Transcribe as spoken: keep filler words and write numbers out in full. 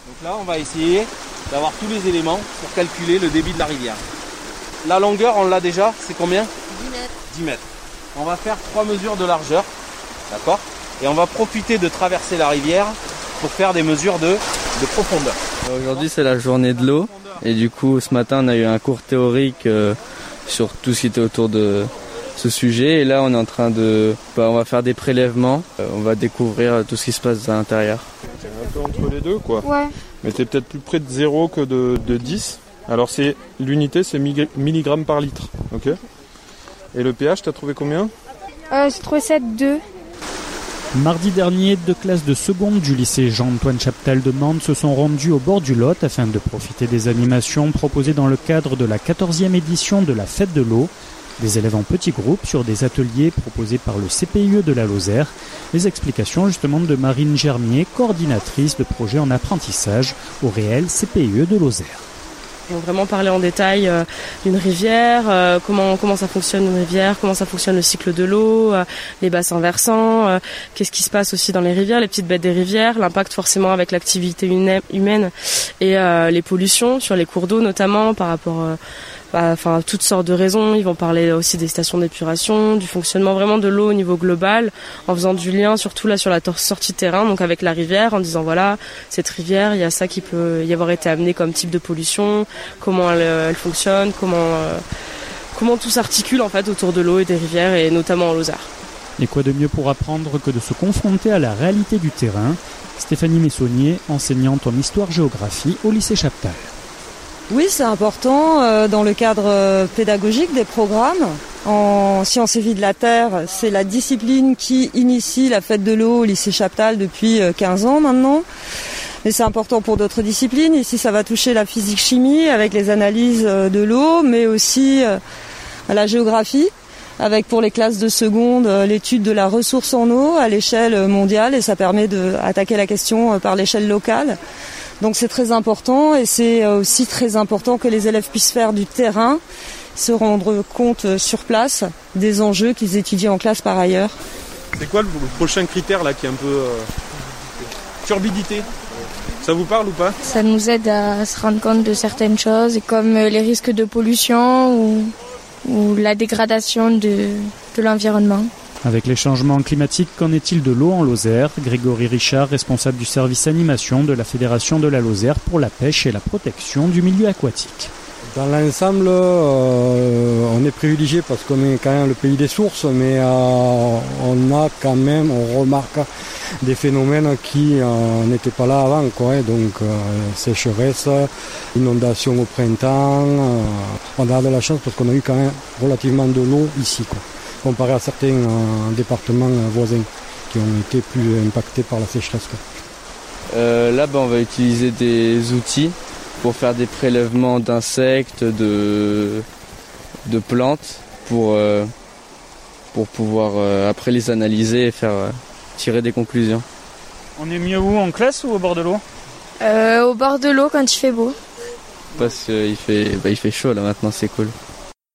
Donc là, on va essayer d'avoir tous les éléments pour calculer le débit de la rivière. La longueur, on l'a déjà, c'est combien ? dix mètres. dix mètres. On va faire trois mesures de largeur, d'accord ? Et on va profiter de traverser la rivière pour faire des mesures de, de profondeur. Aujourd'hui, c'est la journée de l'eau. Et du coup, ce matin, on a eu un cours théorique euh, sur tout ce qui était autour de ce sujet. Et là, on est en train de... Bah, on va faire des prélèvements. Euh, on va découvrir tout ce qui se passe à l'intérieur. C'est un peu entre les deux, quoi. Ouais. Mais t'es peut-être plus près de zéro que de, de dix. Alors, c'est l'unité, c'est milligrammes par litre. Ok. Et le pH, t'as trouvé combien ? Euh, j'ai trouvé ça deux. Mardi dernier, deux classes de seconde du lycée Jean-Antoine Chaptal de Mende se sont rendues au bord du Lot afin de profiter des animations proposées dans le cadre de la quatorzième édition de la Fête de l'eau. Des élèves en petits groupes sur des ateliers proposés par le C P I E de la Lozère. Les explications justement de Marine Germier, coordinatrice de projet en apprentissage au réel C P I E de Lozère. Ils vont vraiment parler en détail euh, d'une rivière, euh, comment comment ça fonctionne une rivière, comment ça fonctionne le cycle de l'eau, euh, les bassins versants, euh, qu'est-ce qui se passe aussi dans les rivières, les petites bêtes des rivières, l'impact forcément avec l'activité humaine et euh, les pollutions sur les cours d'eau notamment par rapport euh, bah, enfin toutes sortes de raisons. Ils vont parler aussi des stations d'épuration, du fonctionnement vraiment de l'eau au niveau global, en faisant du lien surtout là sur la sortie de terrain, donc avec la rivière, en disant voilà, cette rivière, il y a ça qui peut y avoir été amené comme type de pollution, comment elle, elle fonctionne, comment, euh, comment tout s'articule en fait autour de l'eau et des rivières et notamment en Lozère. Et quoi de mieux pour apprendre que de se confronter à la réalité du terrain ? Stéphanie Messonnier, enseignante en histoire-géographie au lycée Chaptal. Oui, c'est important euh, dans le cadre euh, pédagogique des programmes. En sciences et vie de la Terre, c'est la discipline qui initie la fête de l'eau au lycée Chaptal depuis euh, quinze ans maintenant. Mais c'est important pour d'autres disciplines. Ici, ça va toucher la physique-chimie avec les analyses euh, de l'eau, mais aussi euh, à la géographie, avec pour les classes de seconde euh, l'étude de la ressource en eau à l'échelle mondiale, et ça permet d'attaquer la question euh, par l'échelle locale. Donc c'est très important, et c'est aussi très important que les élèves puissent faire du terrain, se rendre compte sur place des enjeux qu'ils étudient en classe par ailleurs. C'est quoi le prochain critère là qui est un peu euh, turbidité ? Ça vous parle ou pas ? Ça nous aide à se rendre compte de certaines choses, comme les risques de pollution ou, ou la dégradation de, de l'environnement. Avec les changements climatiques, qu'en est-il de l'eau en Lozère ? Grégory Richard, responsable du service animation de la Fédération de la Lozère pour la pêche et la protection du milieu aquatique. Dans l'ensemble, euh, on est privilégié parce qu'on est quand même le pays des sources, mais euh, on a quand même, on remarque des phénomènes qui euh, n'étaient pas là avant, quoi. Donc euh, sécheresse, inondation au printemps, euh, on a de la chance parce qu'on a eu quand même relativement de l'eau ici, quoi, comparé à certains euh, départements voisins qui ont été plus impactés par la sécheresse, quoi. Euh, là, bah, on va utiliser des outils pour faire des prélèvements d'insectes, de, de plantes, pour, euh, pour pouvoir euh, après les analyser et faire euh, tirer des conclusions. On est mieux où, en classe ou au bord de l'eau ? euh, Au bord de l'eau quand il fait beau. Parce qu'il fait, bah, il fait chaud là maintenant, c'est cool.